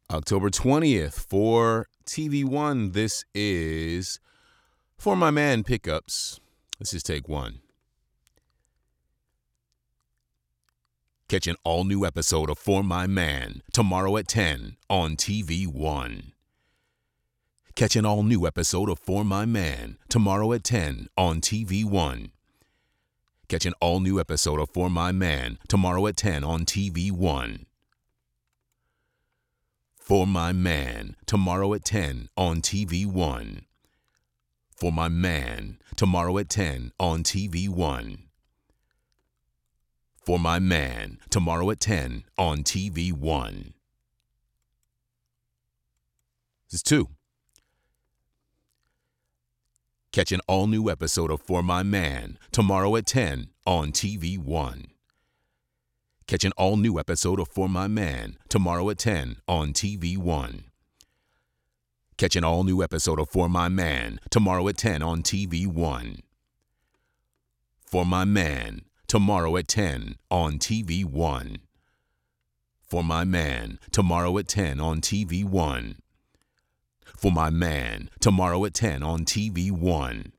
October 20th for TV One. This is For My Man Pickups. This is take one. Catch an all-new episode of For My Man tomorrow at 10 on TV One. Catch an all-new episode of For My Man tomorrow at 10 on TV One. Catch an all-new episode of For My Man tomorrow at 10 on TV One. For My Man tomorrow at 10 on TV One. For My Man tomorrow at 10 on TV One. For My Man tomorrow at 10 on TV One. This is two. Catch an all-new episode of For My Man tomorrow at 10 on TV One. Catch an all-new episode of For My Man tomorrow at 10 on TV One. Catch an all-new episode of For My Man tomorrow at 10 on TV One. For My Man tomorrow at 10 on TV One. For My Man tomorrow at 10 on TV One. For My Man tomorrow at 10 on TV One.